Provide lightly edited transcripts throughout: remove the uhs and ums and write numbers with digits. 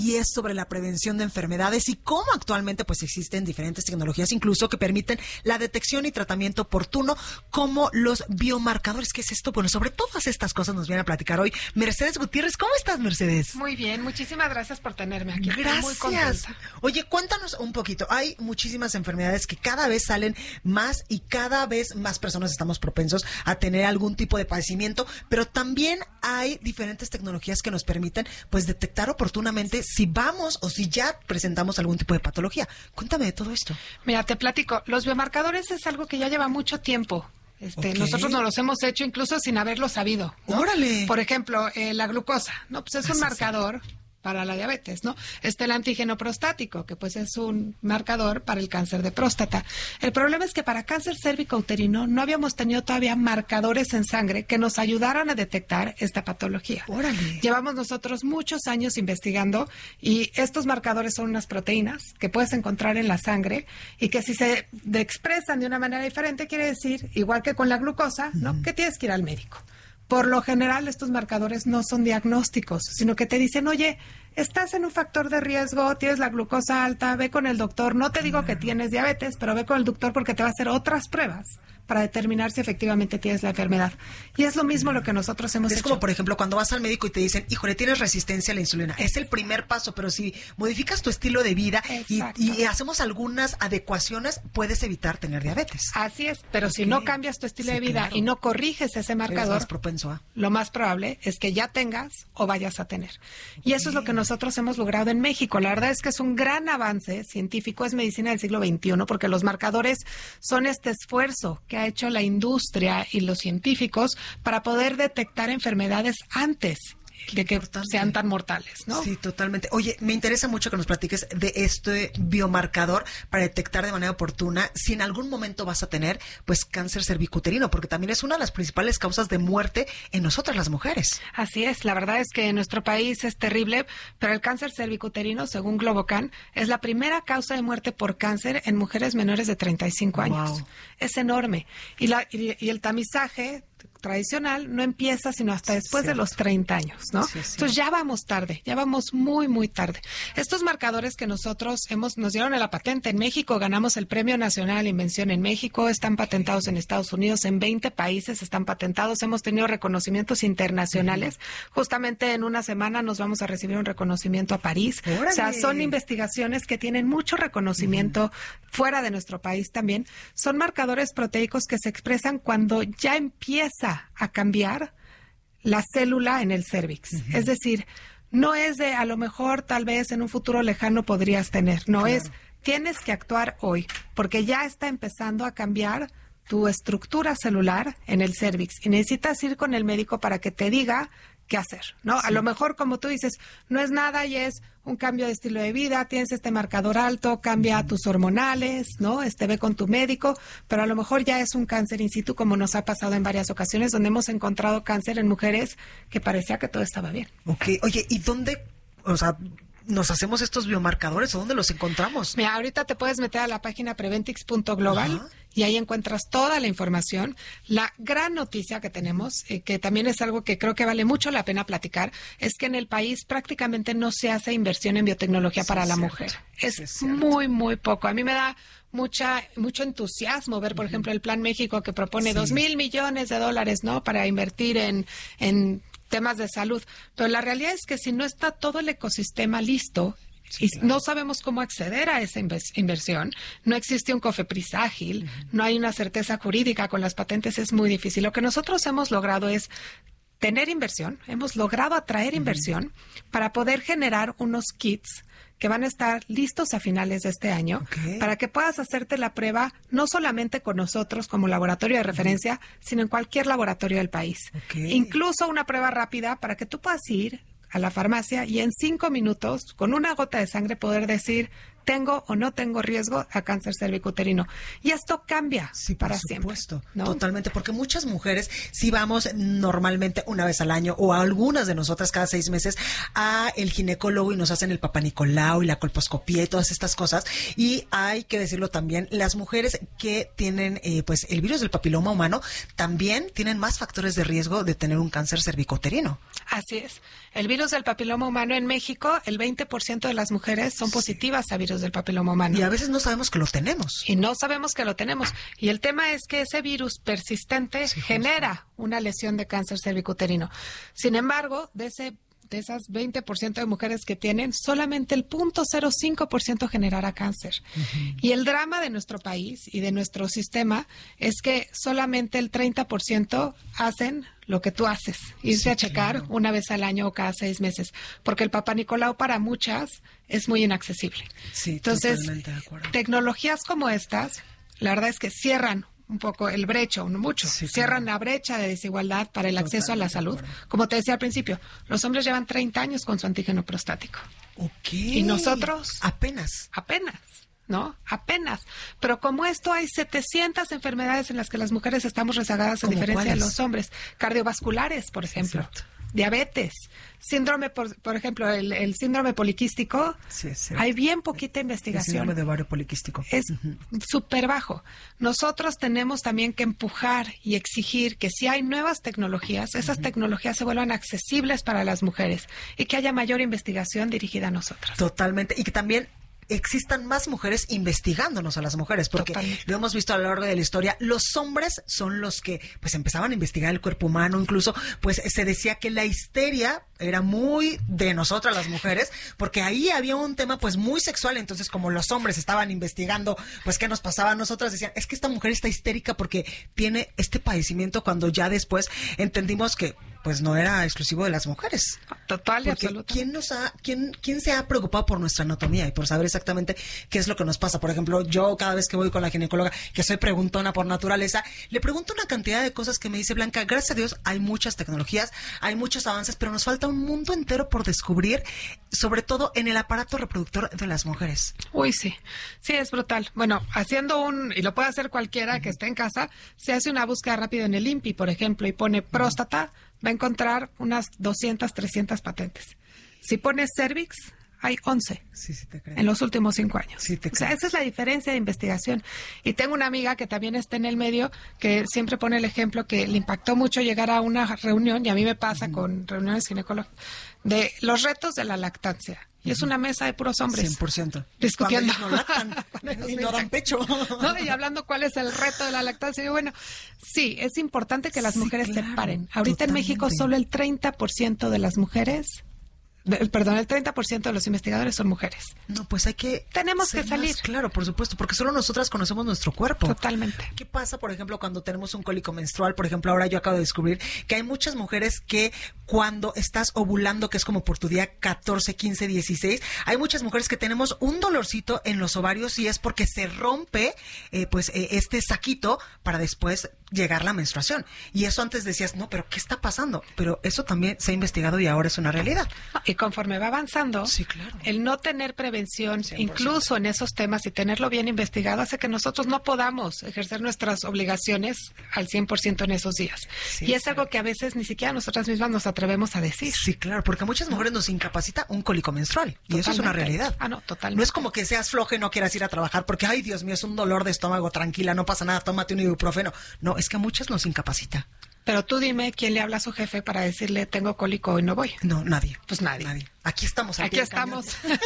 y es sobre la prevención de enfermedades y cómo actualmente pues existen diferentes tecnologías incluso que permiten la detección y tratamiento oportuno como los biomarcadores. ¿Qué es esto? Bueno, sobre todas estas cosas nos viene a platicar hoy Mercedes Gutiérrez. ¿Cómo estás, Mercedes? Muy bien, muchísimas gracias por tenerme aquí. Gracias. Estoy muy contenta. Oye, cuéntanos un poquito. Hay muchísimas enfermedades que cada vez salen más y cada vez más personas estamos propensos a tener algún tipo de padecimiento, pero también hay diferentes tecnologías que nos permiten pues detectar oportunamente si vamos o si ya presentamos algún tipo de patología. Cuéntame de todo esto. Mira, te platico. Los biomarcadores es algo que ya lleva mucho tiempo. Okay. Nosotros nos los hemos hecho incluso sin haberlo sabido, ¿no? ¡Órale! Por ejemplo, la glucosa, ¿no? Pues es un marcador para la diabetes, ¿no? Está el antígeno prostático, que pues es un marcador para el cáncer de próstata. El problema es que para cáncer cérvico-uterino no habíamos tenido todavía marcadores en sangre que nos ayudaran a detectar esta patología. ¡Órale! Llevamos nosotros muchos años investigando y estos marcadores son unas proteínas que puedes encontrar en la sangre y que si se expresan de una manera diferente quiere decir, igual que con la glucosa, ¿no? Que tienes que ir al médico. Por lo general, estos marcadores no son diagnósticos, sino que te dicen, oye, estás en un factor de riesgo, tienes la glucosa alta, ve con el doctor. No te digo que tienes diabetes, pero ve con el doctor porque te va a hacer otras pruebas para determinar si efectivamente tienes la enfermedad. Y es lo mismo lo que nosotros hemos hecho. Es como, por ejemplo, cuando vas al médico y te dicen, híjole, tienes resistencia a la insulina. Es el primer paso, pero si modificas tu estilo de vida y hacemos algunas adecuaciones, puedes evitar tener diabetes. Así es, pero si no cambias tu estilo de vida y no corriges ese marcador, eres más propenso a... lo más probable es que ya tengas o vayas a tener. Y eso es lo que nosotros hemos logrado en México. La verdad es que es un gran avance científico, es medicina del siglo XXI, porque los marcadores son este esfuerzo que ha hecho la industria y los científicos para poder detectar enfermedades antes de que sean tan mortales, ¿no? Sí, totalmente. Oye, me interesa mucho que nos platiques de este biomarcador para detectar de manera oportuna si en algún momento vas a tener pues cáncer cervicuterino, porque también es una de las principales causas de muerte en nosotras las mujeres. Así es, la verdad es que en nuestro país es terrible, pero el cáncer cervicuterino, según Globocan, es la primera causa de muerte por cáncer en mujeres menores de 35 años. Wow. Es enorme. Y el tamizaje tradicional no empieza sino hasta después de los 30 años, ¿no? Sí. Entonces ya vamos tarde, ya vamos muy, muy tarde. Estos marcadores que nosotros nos dieron a la patente en México, ganamos el Premio Nacional de Invención en México, están patentados en Estados Unidos, en 20 países están patentados, hemos tenido reconocimientos internacionales. Justamente en una semana nos vamos a recibir un reconocimiento a París. ¡Órale! O sea, son investigaciones que tienen mucho reconocimiento fuera de nuestro país también. Son marcadores proteicos que se expresan cuando ya empieza a cambiar la célula en el cérvix. Es decir, no es de a lo mejor tal vez en un futuro lejano podrías tener, no es tienes que actuar hoy, porque ya está empezando a cambiar tu estructura celular en el cérvix y necesitas ir con el médico para que te diga qué hacer, ¿no? Sí. A lo mejor, como tú dices, no es nada y es un cambio de estilo de vida, tienes este marcador alto, cambia tus hormonales, ¿no? Ve con tu médico, pero a lo mejor ya es un cáncer in situ, como nos ha pasado en varias ocasiones, donde hemos encontrado cáncer en mujeres que parecía que todo estaba bien. Ok, oye, ¿y dónde, nos hacemos estos biomarcadores o dónde los encontramos? Mira, ahorita te puedes meter a la página preventix.global y ahí encuentras toda la información. La gran noticia que tenemos, que también es algo que creo que vale mucho la pena platicar, es que en el país prácticamente no se hace inversión en biotecnología para la mujer. Es muy, muy poco. A mí me da mucho entusiasmo ver, por ejemplo, el Plan México que propone 2,000 millones de dólares, ¿no? Para invertir en temas de salud. Pero la realidad es que si no está todo el ecosistema listo y no sabemos cómo acceder a esa inversión, no existe un COFEPRIS ágil, no hay una certeza jurídica con las patentes, es muy difícil. Lo que nosotros hemos logrado es tener inversión, hemos logrado atraer inversión para poder generar unos kits que van a estar listos a finales de este año para que puedas hacerte la prueba no solamente con nosotros como laboratorio de referencia, sino en cualquier laboratorio del país. Incluso una prueba rápida para que tú puedas ir a la farmacia y en 5 minutos, con una gota de sangre, poder decir, ¿tengo o no tengo riesgo a cáncer cervicuterino? Y esto cambia para siempre. ¿No? Totalmente, porque muchas mujeres sí vamos normalmente una vez al año o algunas de nosotras cada 6 meses a el ginecólogo y nos hacen el Papá Nicolau y la colposcopía y todas estas cosas. Y hay que decirlo también, las mujeres que tienen pues el virus del papiloma humano también tienen más factores de riesgo de tener un cáncer cervicuterino. Así es. El virus del papiloma humano en México, el 20% de las mujeres son positivas a virus del papiloma humano. Y a veces no sabemos que lo tenemos. Y no sabemos que lo tenemos. Y el tema es que ese virus persistente genera una lesión de cáncer cervicuterino. Sin embargo, de esas 20% de mujeres que tienen, solamente el 0.05% generará cáncer. Y el drama de nuestro país y de nuestro sistema es que solamente el 30% hacen lo que tú haces, irse a checar una vez al año o cada 6 meses, porque el Papá Nicolau para muchas es muy inaccesible. Sí, entonces, totalmente de acuerdo. Tecnologías como estas, la verdad es que cierran un poco el brecho, no mucho, cierran la brecha de desigualdad para el acceso a la salud. Como te decía al principio, los hombres llevan 30 años con su antígeno prostático. Y nosotros apenas, ¿no? Apenas. Pero como esto hay 700 enfermedades en las que las mujeres estamos rezagadas a diferencia de los hombres. Cardiovasculares, por ejemplo. Diabetes, síndrome, por ejemplo, el síndrome poliquístico, hay bien poquita investigación. El síndrome de ovario poliquístico. Es súper bajo. Nosotros tenemos también que empujar y exigir que si hay nuevas tecnologías, esas tecnologías se vuelvan accesibles para las mujeres y que haya mayor investigación dirigida a nosotras. Totalmente. Y que también existan más mujeres investigándonos a las mujeres, porque lo hemos visto a lo largo de la historia, los hombres son los que pues empezaban a investigar el cuerpo humano, incluso pues se decía que la histeria era muy de nosotras las mujeres, porque ahí había un tema pues muy sexual, entonces como los hombres estaban investigando pues qué nos pasaba a nosotras, decían, es que esta mujer está histérica porque tiene este padecimiento, cuando ya después entendimos que pues no era exclusivo de las mujeres. Total y absoluta. ¿Quién se ha preocupado por nuestra anatomía y por saber exactamente qué es lo que nos pasa? Por ejemplo, yo cada vez que voy con la ginecóloga, que soy preguntona por naturaleza, le pregunto una cantidad de cosas que me dice Blanca, gracias a Dios hay muchas tecnologías, hay muchos avances, pero nos falta un mundo entero por descubrir, sobre todo en el aparato reproductor de las mujeres. Uy, sí. Sí, es brutal. Bueno, y lo puede hacer cualquiera que esté en casa, se hace una búsqueda rápida en el INPI, por ejemplo, y pone próstata, va a encontrar unas 200, 300 patentes. Si pones cervix, hay 11 en los últimos 5 años. O sea, esa es la diferencia de investigación. Y tengo una amiga que también está en el medio, que siempre pone el ejemplo que le impactó mucho llegar a una reunión, y a mí me pasa con reuniones ginecológicas, de los retos de la lactancia. Y es una mesa de puros hombres. 100%. Discutiendo. Cuando ellos no lactan y no dan pecho. ¿No? Y hablando cuál es el reto de la lactancia. Y bueno, sí, es importante que las mujeres se paren. Ahorita en México solo el 30% de las mujeres... el 30% de los investigadores son mujeres. No, pues tenemos que salir. Claro, por supuesto, porque solo nosotras conocemos nuestro cuerpo. Totalmente. ¿Qué pasa, por ejemplo, cuando tenemos un cólico menstrual? Por ejemplo, ahora yo acabo de descubrir que hay muchas mujeres que cuando estás ovulando, que es como por tu día 14, 15, 16, hay muchas mujeres que tenemos un dolorcito en los ovarios, y es porque se rompe este saquito para después llegar la menstruación. Y eso antes decías, no, pero ¿qué está pasando? Pero eso también se ha investigado y ahora es una realidad. Y conforme va avanzando, el no tener prevención, 100%. Incluso en esos temas, y tenerlo bien investigado, hace que nosotros no podamos ejercer nuestras obligaciones al 100% en esos días. Y es algo que a veces ni siquiera nosotras mismas nos atrevemos a decir. Sí, claro, porque a muchas mujeres nos incapacita un cólico menstrual. Y eso es una realidad. No, totalmente. No es como que seas floja y no quieras ir a trabajar porque, ay, Dios mío, es un dolor de estómago, tranquila, no pasa nada, tómate un ibuprofeno. No, es que a muchas nos incapacita. Pero tú dime quién le habla a su jefe para decirle tengo cólico y no voy. No, nadie. Pues nadie. Aquí estamos. Aquí estamos.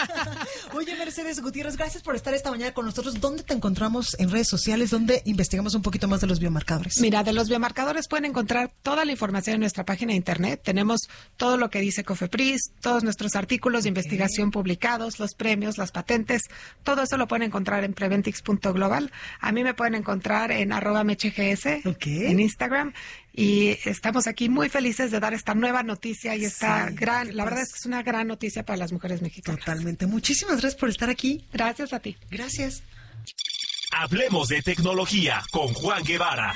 Oye, Mercedes Gutiérrez, gracias por estar esta mañana con nosotros. ¿Dónde te encontramos en redes sociales? ¿Dónde investigamos un poquito más de los biomarcadores? Mira, de los biomarcadores pueden encontrar toda la información en nuestra página de internet. Tenemos todo lo que dice Cofepris, todos nuestros artículos de investigación publicados, los premios, las patentes. Todo eso lo pueden encontrar en preventix.global. A mí me pueden encontrar en @mechgs en Instagram. Y estamos aquí muy felices de dar esta nueva noticia y esta la verdad es que es una gran noticia para las mujeres mexicanas. Totalmente. Muchísimas gracias por estar aquí. Gracias a ti. Gracias. Hablemos de tecnología con Juan Guevara.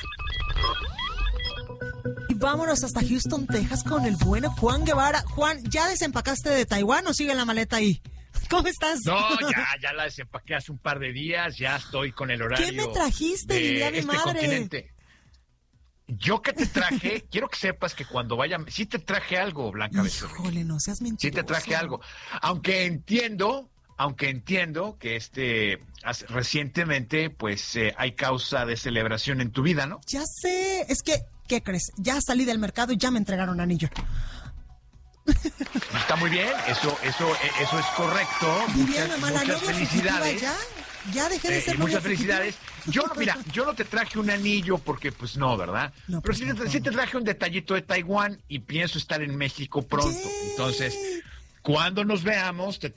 Y vámonos hasta Houston, Texas con el bueno Juan Guevara. Juan, ¿ya desempacaste de Taiwán o sigue la maleta ahí? ¿Cómo estás? No, ya la desempaqué hace un par de días, ya estoy con el horario. ¿Qué me trajiste, mi día de este madre? continente. Yo que te traje, quiero que sepas que cuando vaya, sí te traje algo, Blanca Becerril. Híjole, no seas mentiroso. Sí te traje algo. Aunque entiendo que recientemente, pues, hay causa de celebración en tu vida, ¿no? Ya sé, es que, ¿qué crees? Ya salí del mercado y ya me entregaron anillo. Está muy bien, eso es correcto. Viviana, mala Muchas novia felicidades. fugitiva, ya dejé de ser novia muchas felicidades. Yo no te traje un anillo porque, pues no, ¿verdad? No, pero pues sí te traje un detallito de Taiwán y pienso estar en México pronto. Yay. Entonces, cuando nos veamos, te